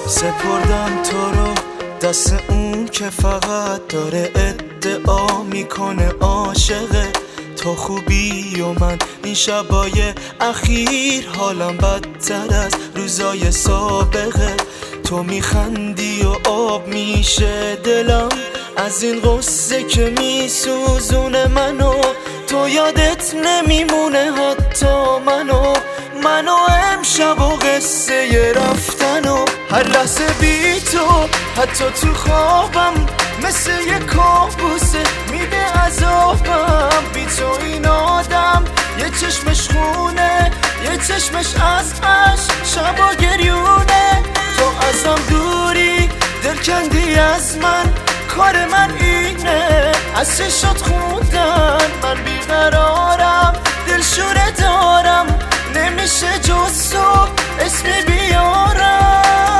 سپردم تو رو دست اون که فقط داره ادعا میکنه عاشقه تو خوبی و من این شبای اخیر حالم بدتر از روزای سابقه تو میخندی و آب میشه دلم از این قصه که میسوزونه منو تو یادت نمیمونه حتی منو امشب و قصه رفتن و هر لحظه بی تو حتی تو خوابم مثل یه کابوسه میده عذابم بی تو این آدم یه چشمش خونه یه چشمش از عشق شبا گریونه تو ازم دوری دل کندی از من کار من اینه از چشات خوندن من بیقرارم دلشوره دارم نمیشه جز تو اسمی بیارم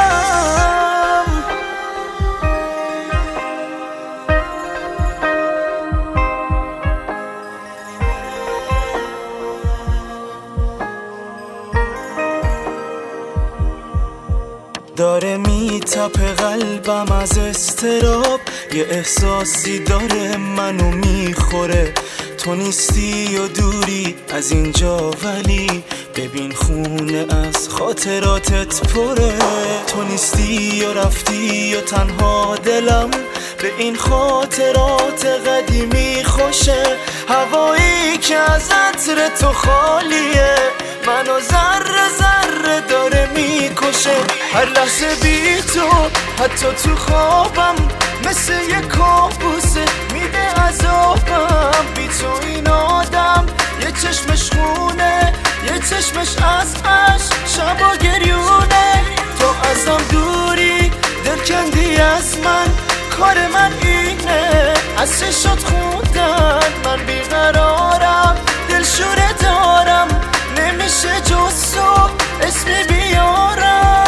داره میتپه قلبم از استراب یه احساسی داره منو میخوره تو نیستی و دوری از اینجا ولی ببین خونه از خاطراتت پره تو نیستی و رفتی و تنها دلم به این خاطرات قدیمی خوشه هوایی که از عطر تو خالیه منو ذره ذره داره میکشه هر لحظه بی تو حتی تو خوابم مثل یه کابوسه میده عذابم بی تو این آدم یه چشمش خونه یه چشمش از عشق شبا گریونه تو ازم دوری دل کندی از من کار من اینه از چشات خوندن من بیقرارم دلشوره دارم نمیشه جز تو اسمی بیارم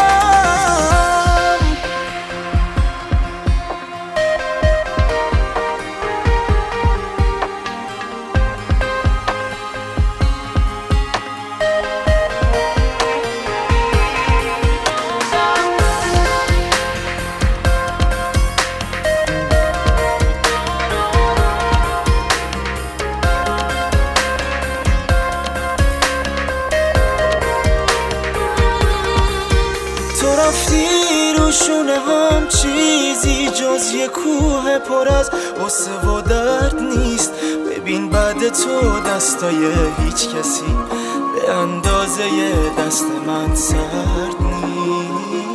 رفتی روشونه هم چیزی جز یه کوه پر از غصه و درد نیست ببین بعد تو دستای هیچ کسی به اندازه دست من سرد نیست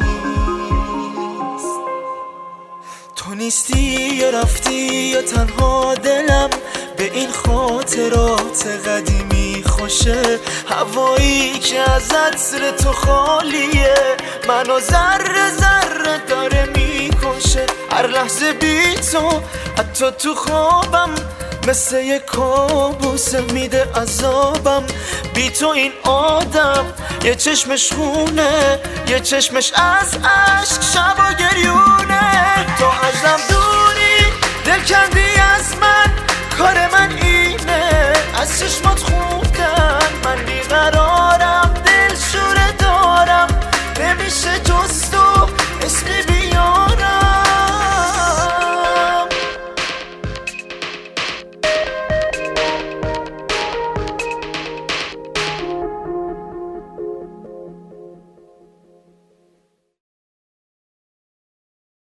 تو نیستی یا رفتی یا تنها دلم به این خاطرات قدیمی خوشه هوایی که از عطر تو خالیه منو ذره ذره داره میکشه هر لحظه بی تو حتی تو خوابم مثل یه کابوسه میده عذابم بی تو این آدم یه چشمش خونه یه چشمش از عشق شبا گریونه تو ازم دوری دل کندی از من کار من اینه از چشمات خوندن من بیقرارم دلشوره دارم نمیشه جز